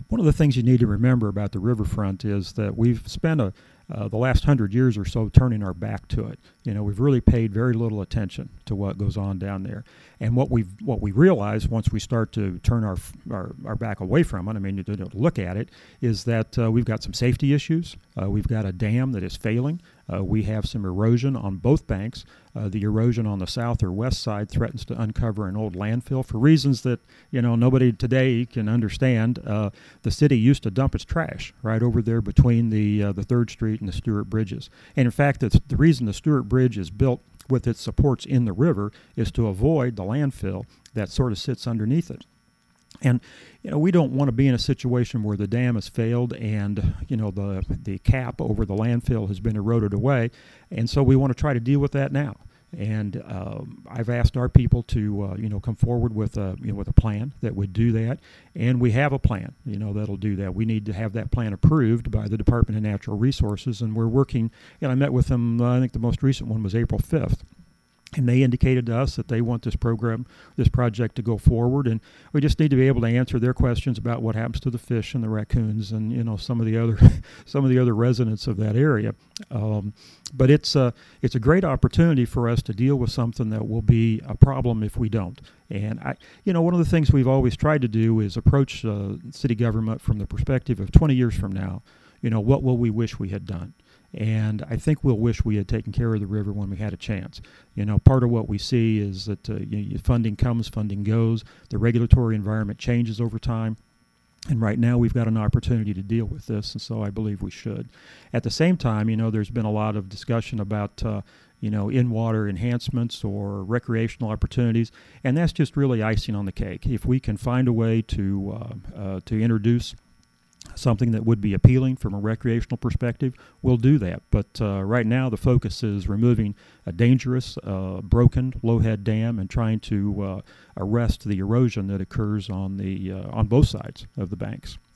One of the things you need to remember about the riverfront is that we've spent the last 100 years or so turning our back to it. We've really paid very little attention to what goes on down there. And what we realize once we start to turn our back away from it, I mean, to look at it, is that we've got some safety issues. We've got a dam that is failing. We have some erosion on both banks. The erosion on the south or west side threatens to uncover an old landfill for reasons that nobody today can understand. The city used to dump its trash right over there between the 3rd Street and the Stewart Bridges. And in fact, the reason the Stewart Bridge is built with its supports in the river is to avoid the landfill that sort of sits underneath it. And we don't want to be in a situation where the dam has failed and the cap over the landfill has been eroded away, and so we want to try to deal with that now. And I've asked our people to come forward with a plan that would do that, and we have a plan that'll do that. We need to have that plan approved by the Department of Natural Resources, and we're working. I met with them. I think the most recent one was April 5th. And they indicated to us that they want this project to go forward, and we just need to be able to answer their questions about what happens to the fish and the raccoons and some of the other residents of that area. But it's a great opportunity for us to deal with something that will be a problem if we don't. And one of the things we've always tried to do is approach city government from the perspective of 20 years from now. What will we wish we had done? And I think we'll wish we had taken care of the river when we had a chance. Part of what we see is that funding comes, funding goes. The regulatory environment changes over time. And right now we've got an opportunity to deal with this, and so I believe we should. At the same time, there's been a lot of discussion about in-water enhancements or recreational opportunities, and that's just really icing on the cake. If we can find a way to introduce something that would be appealing from a recreational perspective, we'll do that. But right now the focus is removing a dangerous, broken low-head dam and trying to arrest the erosion that occurs on both sides of the banks.